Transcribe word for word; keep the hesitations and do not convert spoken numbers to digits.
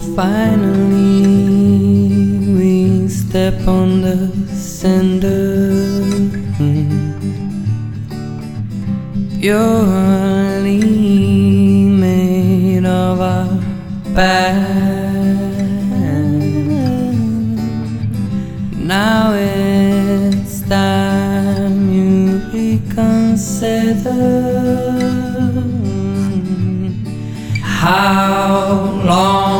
Finally, we step on the cinder, purely made of our past. Now it's time you reconsider. How long